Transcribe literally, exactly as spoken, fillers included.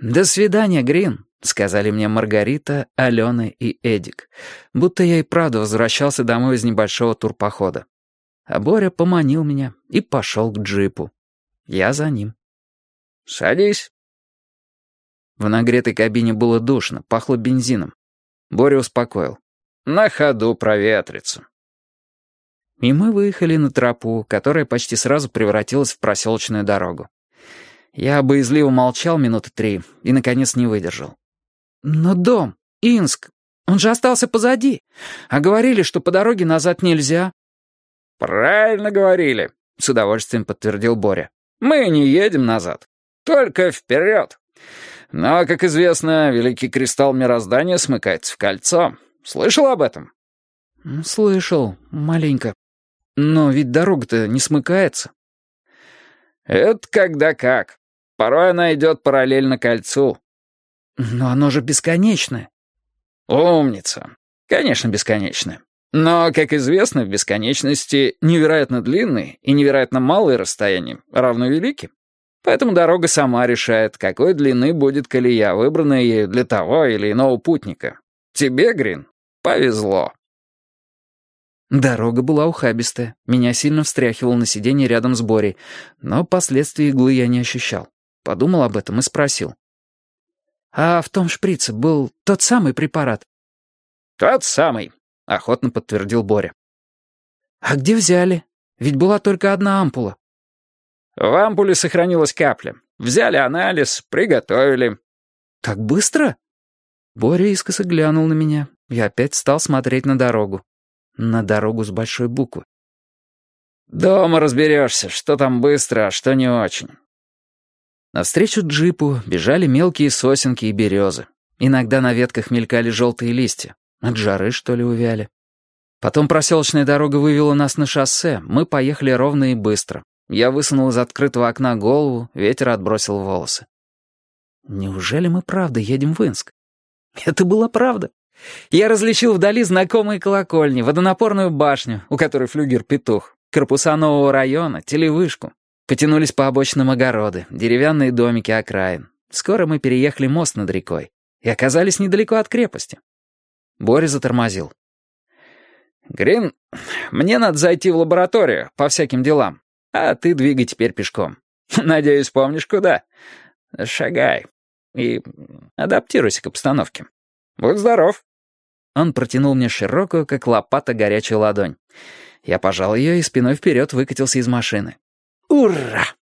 «До свидания, Грин», — сказали мне Маргарита, Алена и Эдик, будто я и правда возвращался домой из небольшого турпохода. А Боря поманил меня и пошел к джипу. Я за ним. «Садись». В нагретой кабине было душно, пахло бензином. Боря успокоил. «На ходу проветрится». И мы выехали на тропу, которая почти сразу превратилась в проселочную дорогу. Я боязливо молчал минуты три и, наконец, не выдержал. «Но дом, Инск, он же остался позади. А говорили, что по дороге назад нельзя». «Правильно говорили», — с удовольствием подтвердил Боря. «Мы не едем назад, только вперед. Но, как известно, великий кристалл мироздания смыкается в кольцо. Слышал об этом?» «Слышал, маленько. Но ведь дорога-то не смыкается». «Это когда как. Порой она идет параллельно кольцу». «Но оно же бесконечное». «Умница. Конечно, бесконечное. Но, как известно, в бесконечности невероятно длинные и невероятно малые расстояния равно велики. Поэтому дорога сама решает, какой длины будет колея, выбранная ею для того или иного путника. Тебе, Грин, повезло». Дорога была ухабистая. Меня сильно встряхивало на сиденье рядом с Борей, но последствий иглы я не ощущал. Подумал об этом и спросил. «А в том шприце был тот самый препарат?» «Тот самый», — охотно подтвердил Боря. «А где взяли? Ведь была только одна ампула». «В ампуле сохранилась капля. Взяли анализ, приготовили». «Так быстро?» Боря искоса глянул на меня. Я опять стал смотреть на дорогу. На дорогу с большой буквы. «Дома разберешься, что там быстро, а что не очень». Навстречу джипу бежали мелкие сосенки и березы. Иногда на ветках мелькали желтые листья. От жары, что ли, увяли. Потом проселочная дорога вывела нас на шоссе. Мы поехали ровно и быстро. Я высунул из открытого окна голову, ветер отбросил волосы. Неужели мы правда едем в Инск? Это была правда. Я различил вдали знакомые колокольни, водонапорную башню, у которой флюгер-петух, корпуса нового района, телевышку. Потянулись по обочинам огороды, деревянные домики окраин. Скоро мы переехали мост над рекой и оказались недалеко от крепости. Боря затормозил. «Грин, мне надо зайти в лабораторию по всяким делам, а ты двигай теперь пешком. Надеюсь, помнишь, куда. Шагай и адаптируйся к обстановке. Будь здоров». Он протянул мне широкую, как лопата, горячую ладонь. Я пожал ее и спиной вперед выкатился из машины. «Ура!»